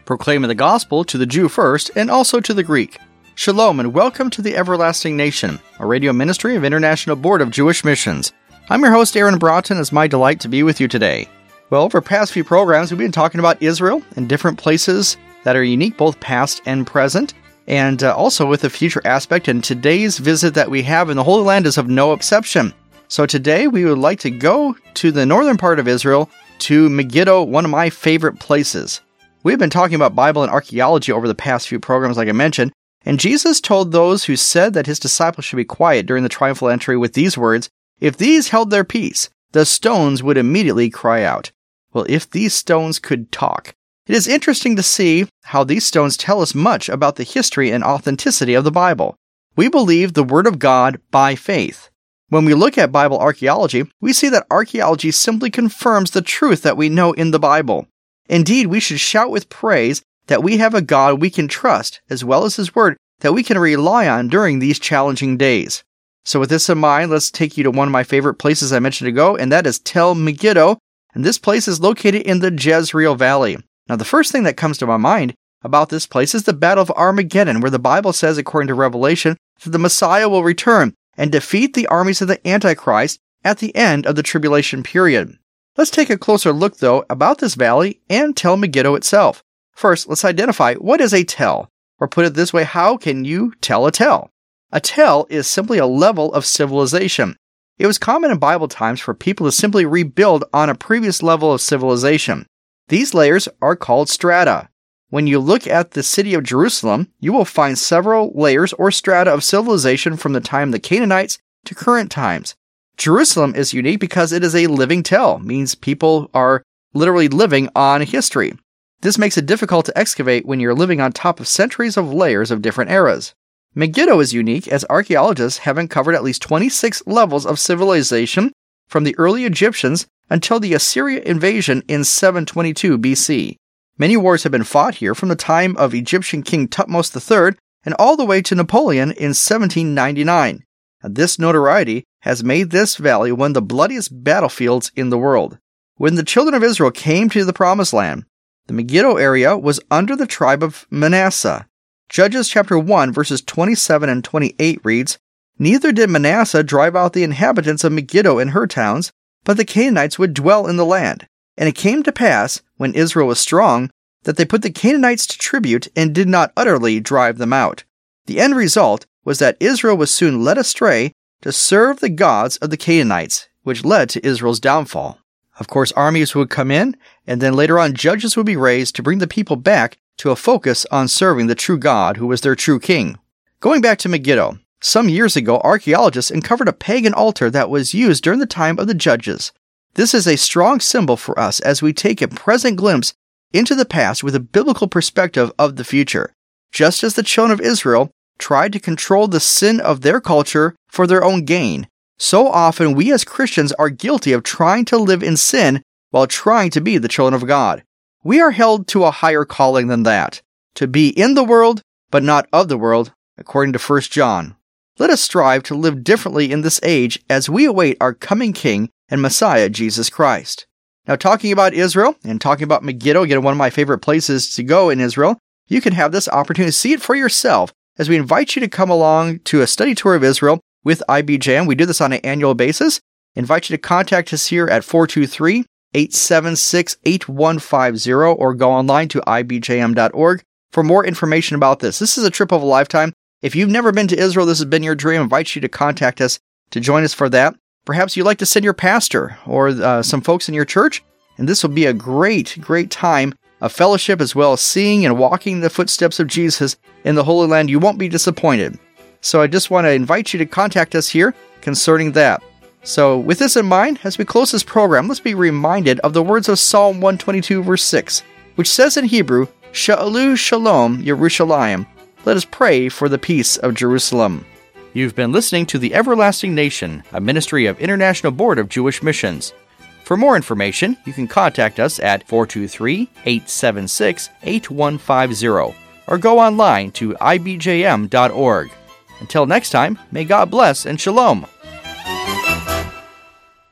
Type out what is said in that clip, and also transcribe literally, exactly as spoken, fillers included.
proclaiming the gospel to the Jew first and also to the Greek. Shalom and welcome to the Everlasting Nation, a radio ministry of International Board of Jewish Missions. I'm your host, Aaron Broughton. It's my delight to be with you today. Well, over the past few programs, we've been talking about Israel and different places that are unique, both past and present, and uh, also with the future aspect. And today's visit that we have in the Holy Land is of no exception. So today we would like to go to the northern part of Israel, to Megiddo, one of my favorite places. We've been talking about Bible and archaeology over the past few programs, like I mentioned, and Jesus told those who said that his disciples should be quiet during the triumphal entry with these words, "If these held their peace, the stones would immediately cry out." Well, if these stones could talk. It is interesting to see how these stones tell us much about the history and authenticity of the Bible. We believe the Word of God by faith. When we look at Bible archaeology, we see that archaeology simply confirms the truth that we know in the Bible. Indeed, we should shout with praise that we have a God we can trust, as well as His Word that we can rely on during these challenging days. So with this in mind, let's take you to one of my favorite places I mentioned ago, and that is Tel Megiddo, and this place is located in the Jezreel Valley. Now, the first thing that comes to my mind about this place is the Battle of Armageddon, where the Bible says, according to Revelation, that the Messiah will return and defeat the armies of the Antichrist at the end of the tribulation period. Let's take a closer look, though, about this valley and Tel Megiddo itself. First, let's identify what is a tell, or put it this way, how can you tell a tell? A tell is simply a level of civilization. It was common in Bible times for people to simply rebuild on a previous level of civilization. These layers are called strata. When you look at the city of Jerusalem, you will find several layers or strata of civilization from the time of the Canaanites to current times. Jerusalem is unique because it is a living tell, means people are literally living on history. This makes it difficult to excavate when you're living on top of centuries of layers of different eras. Megiddo is unique as archaeologists have uncovered at least twenty-six levels of civilization from the early Egyptians until the Assyrian invasion in seven twenty-two B C. Many wars have been fought here from the time of Egyptian King Thutmose the third and all the way to Napoleon in seventeen ninety-nine. And this notoriety has made this valley one of the bloodiest battlefields in the world. When the children of Israel came to the Promised Land, the Megiddo area was under the tribe of Manasseh. Judges chapter one verses twenty-seven and twenty-eight reads, "Neither did Manasseh drive out the inhabitants of Megiddo and her towns, but the Canaanites would dwell in the land. And it came to pass, when Israel was strong, that they put the Canaanites to tribute and did not utterly drive them out. The end result was that Israel was soon led astray to serve the gods of the Canaanites, which led to Israel's downfall." Of course, armies would come in, and then later on judges would be raised to bring the people back to a focus on serving the true God who was their true king. Going back to Megiddo, some years ago archaeologists uncovered a pagan altar that was used during the time of the judges. This is a strong symbol for us as we take a present glimpse into the past with a biblical perspective of the future. Just as the children of Israel tried to control the sin of their culture for their own gain, so often we as Christians are guilty of trying to live in sin while trying to be the children of God. We are held to a higher calling than that, to be in the world, but not of the world, according to First John. Let us strive to live differently in this age as we await our coming King and Messiah, Jesus Christ. Now, talking about Israel and talking about Megiddo, again, one of my favorite places to go in Israel, you can have this opportunity to see it for yourself as we invite you to come along to a study tour of Israel with I B J M. We do this on an annual basis. I invite you to contact us here at four two three, eight seven six, eight one five zero or go online to I B J M dot org for more information about this. This is a trip of a lifetime. If you've never been to Israel, this has been your dream, I invite you to contact us to join us for that. Perhaps you'd like to send your pastor or uh, some folks in your church, and this will be a great, great time of fellowship as well as seeing and walking the footsteps of Jesus in the Holy Land. You won't be disappointed. So I just want to invite you to contact us here concerning that. So with this in mind, as we close this program, let's be reminded of the words of Psalm one twenty-two, verse six, which says in Hebrew, Sha'alu Shalom Yerushalayim. Let us pray for the peace of Jerusalem. You've been listening to The Everlasting Nation, a ministry of International Board of Jewish Missions. For more information, you can contact us at four two three, eight seven six, eight one five zero or go online to I B J M dot org. Until next time, may God bless and shalom.